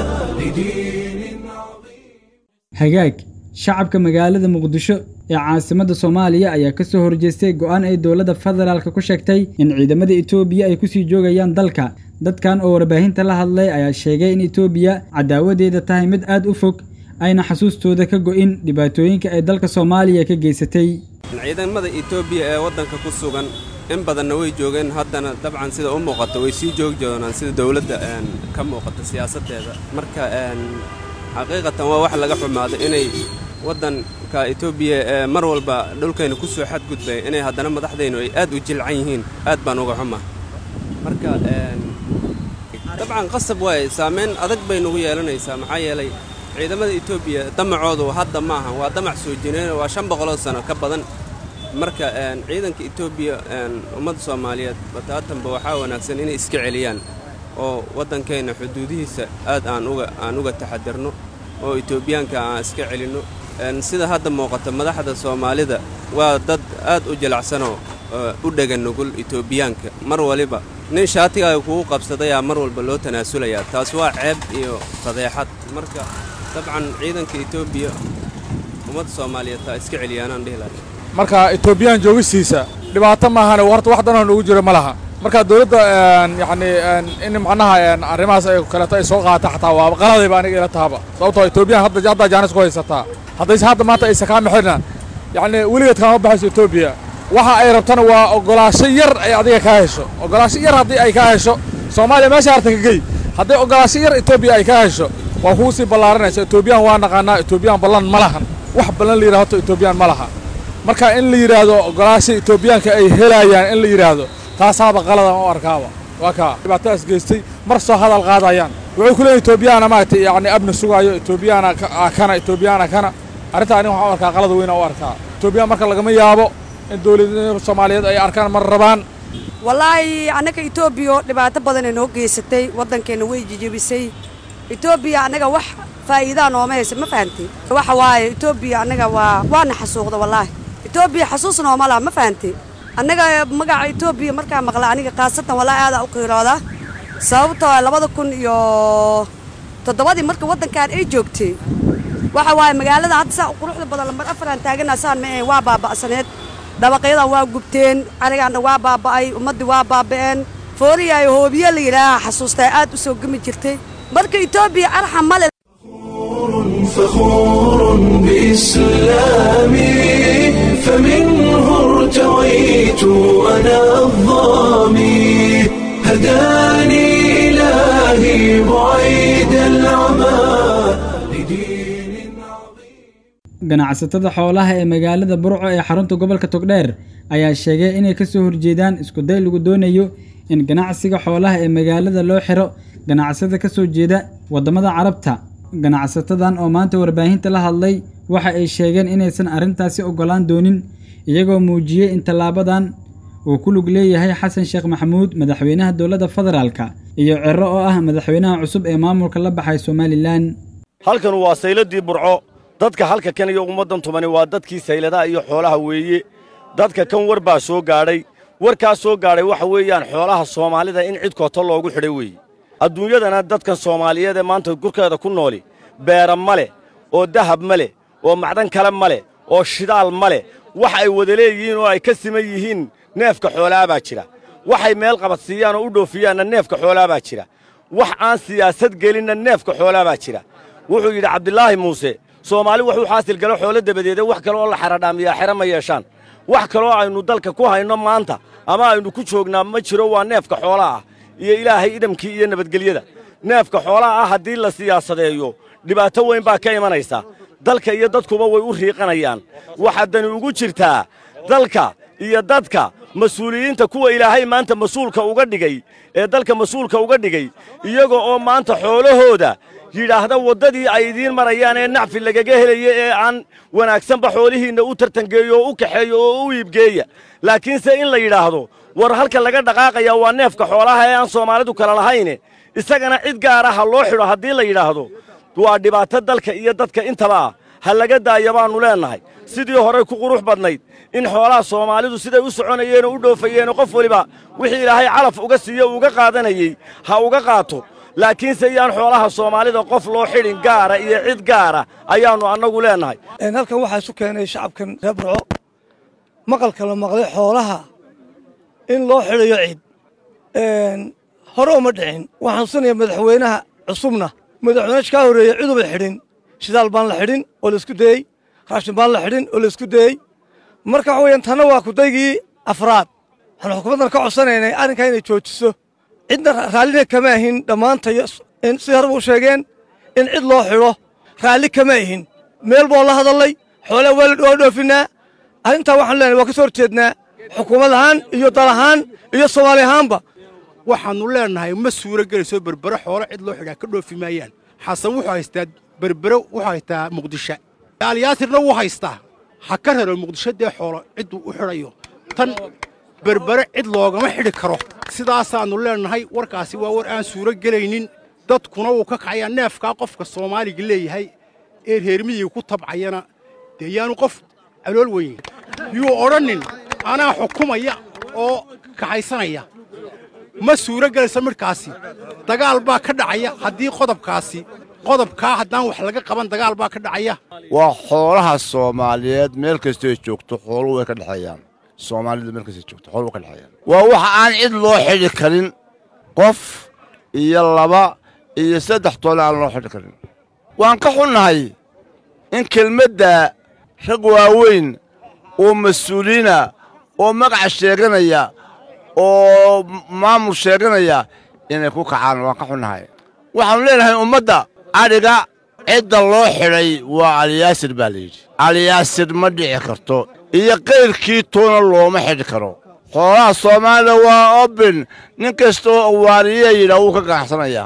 hagaag shacabka magaalada muqdisho ee caasimadda Soomaaliya ayaa ka soo horjeestay go'aan ay dawladda federaalka ku sheegtay in ciidamada Itoobiya ay ku sii joogayaan dalka dadkan oo warbaahinta la hadlay ayaa sheegay in Itoobiya cadaawadeeda tahay mid aad u fog ayna xasuustooda ka go'in dhibaatooyinka ay dalka Soomaaliya ka geysatay ciidamada Itoobiya ee wadanka ku sugan in badan way joogeen haddana dabcan sida u muuqato way sii joog doonaan sida dawladda ka muuqato siyaasadeeda marka xaqiiqatan waa wax laga xumaado inay wadanka Itoobiya mar walba dhulkeena ku soo xad gudbay inay haddana madaxdeenu ay aad u jilcan yihiin aad baan uga xumaa marka dabcan qasab way saameyn adag bay nagu yeelanaysaa maxaa yeelay ciidamada Itoobiya damacoodu hadda ma aha waa damac soo jineen waa shan boqol sano ka badan marka ciidanka Itoobiya ummadda Soomaaliyeed bataatanba waxa wanaagsan inay iska celiyaan oo wadankeena xuduudihiisa aad aan uga aan uga taxadirno oo Itoobiyaanka aan iska celino sida hadda muuqata madaxda Soomaalida waa dad aad u jilacsan oo u dhagan nugul Itoobiyaanka mar waliba nin shaatiga ay ku qabsaday mar walba loo tanaasulaya taas waa ceeb iyo fadeexad marka dabcan ciidanka Itoobiya ummadda Soomaaliyeed ta iska celiyaan dhihlay marka Itoobiyaan joogisiisa dhibaato ma ahan warta wax dan ugu jiro malaha marka dawladda yani in macnaha arrimahaas ay kala tahay soo qaata xataa waa qaladay baan aniga ila taaba sababtoo Itoobiyaan hadda hadda jaanis ku haysataa hadda hadda maanta ay sakaam xirna yani waligeed kama baxayso Itoobiya waxa ay rabtana waa ogolaasho yar ay adiga ka hesho ogolaasho yar hadii ay ka hesho Soomaaliya meesha harta ka gey hadii ogolaasho yar Itoobiya ay ka hesho waa kuu sii ballaaranaysa etoobiyaan waa naqaanaa etoobiyaan ballan ma lahan wax ballan la yidhahdo etoobiyaan ma laha marka in la yidhaahdo ogolaasha etoobiyaanka ay helayaan in la yidhaahdo taasaaba qaladan u arkaaba waa kaa dhibaatadaas geystay mar soo hadal qaadayaan wuxuu ku leeyahay etoobiyaana maaragtay yacni abni sugaayo etoobiyaana kana etoobiyaana kana arrintaa aniga waxaan u arkaa qalad weyna u arkaa etoobiya marka lagama yaabo in dowladnimada soomaaliyeed ay arkaan mar rabaan wallaahi annaga etoobiya dhibaato badan ay noo geysatay waddankeenna way jijibisay etoobiya annaga wax faa'iidaa nooma haysa ma fahantay waxa waaye etoobiya annaga waa waana xasuuqda wallaahi etoobiya xasuus nooma laha ma fahantay annaga magaca etoobiya markaa maqla aniga khaasatan wallaahi aadaa u qiirooda sababtoo labada kun iyo toddobadii marka waddankan ay joogtay waxa waaye magaalada hadda saa quruxda badan lambar afaraan taaganaa saan ma ahayn waa baaba'saneed dabaqyadan waa gubteen anigaana waa baaba'ay ummaddii waa baaba'een fooriyaayo hoobiye la yidhaaha xasuustaa aad u soo gemi jirtay marka etoobiya arxam male فخور بإسلامي فمنه ارتويت أنا الضامي هداني إلهي بعيد العمى ganacsatada xoolaha ee magaalada Burco ee xarunta gobolka Togdheer ayaa sheegay inay ka soo horjeedaan isku day lagu doonayo in ganacsiga xoolaha ee magaalada loo xiro ganacsada ka soo jeeda wadamada Carabta ganacsatadan oo maanta warbaahinta la hadlay waxa ay sheegeen inaysan arintaasi ogolaan doonin iyagoo muujiyay in talaabadan uu ku lug leeyahay Xasan Sheekh Maxamuud madaxweynaha dowladda federaalka iyo Ciro oo ah madaxweynaha cusub ee maamulka la baxay Somaliland halkan waa sayladii Burco dadka halka kan iyo ummadan tumani waa dadkii sayladaha iyo xoolaha weeye dadka kan war baa soo gaadhay warkaas soo gaadhay waxa weeyaan xoolaha Soomaalida in cid kooto loogu xidhay weeye adduunyadana dadkan Soomaaliyeed ee maanta gurkeeda ku nooli beera male oo dahab male oo macdan kale male oo shidaal male wax ay wada leeyihiin oo ay ka siman yihiin neefka xoolaha baa jira waxay meel qabadsiiyaan oo u dhoofiyaanna neefka xoolaha baa jira wax aan siyaasad gelinna neefka xoolaha baa jira wuxuu yidhi Cabdilaahi Muuse Soomaali wuxuu xaasil galo xoolo dabadeeda wax kale oo la xaradhaamiyaa xira ma yeeshaan wax kale oo aynu dalka ku hayno maanta ama aynu ku joognaa ma jiro waa neefka xoolaha iyo Ilaahay idamkii iyo nabadgelyada neefka xoolaha ah haddii la siyaasadeeyo dhibaato weyn baa ka imanaysa dalka iyo dadkuba way u riiqanayaan waxa dani ugu jirtaa dalka iyo dadka mas'uuliyiinta kuwa Ilaahay maanta mas'uulka uga dhigay ee dalka mas'uulka uga dhigay iyaga oo maanta xoolahooda yidhaahda waddadii ay idiin marayaan ee nacfi lagaga helaya ee aan wanaagsanba xoolihiinna u tartangeeyo oo u kaxeeyo oo u iibgeeya laakiinse in la yidhaahdo war halka laga dhaqaaqaya waa neefka xoolaha ee aan Soomaalidu kala lahayne isagana cid gaar ah loo xidho haddii la yidhaahdo waa dhibaato dalka iyo dadka intaba ha laga daayo baanu leenahay sidii hore ku qurux badnayd in xoolaha Soomaalidu siday u soconayeen oo u dhoofayeen qof waliba wixii Ilaahay calaf uga siiyo uga qaadanayay ha uga qaato laakiin sayaan xoolaha Soomaalida qof loo xidhin gaara iyo cid gaara ayaanu anagu leenahay een halkan waxa isu keenay shacabkan reer Burco maqalka la maqlay xoolaha in loo xidhayo cid een hore uma dhicin waxaan sunayaa madaxweynaha cusubna madaxweynaha ka horeeyay cid uma xidhin shidaal baan la xidhin oo la isku dayay raashin baan la xidhin oo la isku dayay marka waxa weeyaan tana waa ku daygii afraad waxaan xukuumadda ka codsanaynaa arrinka inay joojiso cidna raallina kama ahin dhammaantayo in si hore u sheegeen in cid loo xidho raalli kama ahin meel boo la hadalay xoolaha waa la dhoofinaa arrintaa waxaan leenahay waa ka soo horjeednaa xukuumad ahaan iyo dal ahaan iyo Soomaali ahaanba waxaanu leenahay ma suura gelayso berbero xoolo cid loo xidhaa ka dhoofi maayaan xasan wuxuu haystaa berbero wuxuu haystaa Muqdisho Yaasirna wuu haystaa ha ka raro Muqdisho dee xoolo cid u xidhayo tan berbero cid loogama xidhi karo sidaasaanu leenahay warkaasi waa war aan suura gelaynin dadkuna uu ka kacaya neefka qofka Soomaaliga leeyahay ee reermiyiga ku tabcayana deeyaanu qof alool weyn yuu oranin ana xukumaya oo kaxaysanaya ma suura gelayso markaasi dagaal baa ka dhacaya haddii qodobkaasi qodobka haddaan wax laga qaban dagaal baa ka dhacaya waa xoolaha Soomaaliyeed meel kasta ay joogto xooluhu way ka dhaxayaan Soomaalida meel kasta joogto xooluhu ka dhaxayaan waa waxa aan cid loo xidhi karin qof iyo laba iyo saddex toona aan loo xidhi karin waan ka xunnahay in kelmadda rag waaweyn oo mas'uuliina oo magac sheeganaya oo maamul sheeganaya inay ku kacaan waan ka xunnahay waxaan leenahay ummadda adhiga cidda loo xidhay waa aliyaasir baa layidhi aliyaasir ma dhici karto iyo qayrkii toona looma xidhi karo xoolaha soomaalida waa obin nin kastoo waariya yidhaa wuu ka ganacsanayaa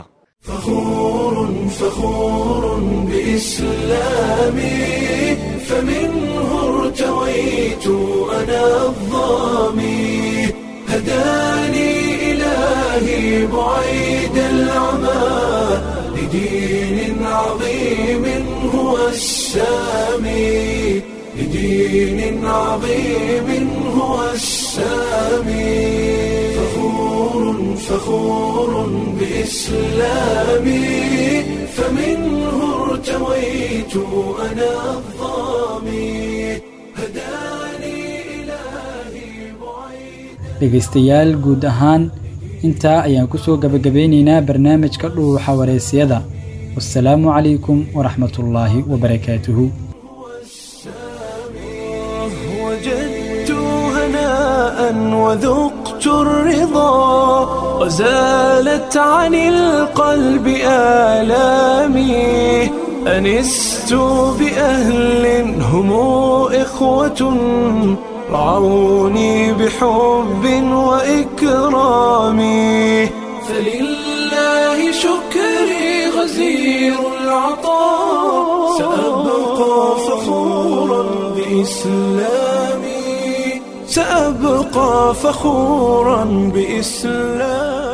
فخور بإسلامي فمنه ارتويت أنا الظامي هداني إلهي بعيد العمى لدين عظيم هو السامي لدين عظيم هو السامي فخور فخور بإسلامي فمنه ارتويت أنا الظامي هداني إلهي بعيد. dhegaystayaal guud ahaan intaa ayaan ku soo gabagabeynaynaa barnaamijka dhuuxa wareysiyada wassalaamu calaykum waraxmatullaahi wabarakaatuhu. وجدت هناء وذقت الرضا وزالت عن القلب آلامي أنست بأهل هم إخوة رعوني بحب وإكرام فلله شكري غزير العطاء سأبقى فخورا بإسلامي سأبقى فخورا بإسلامي.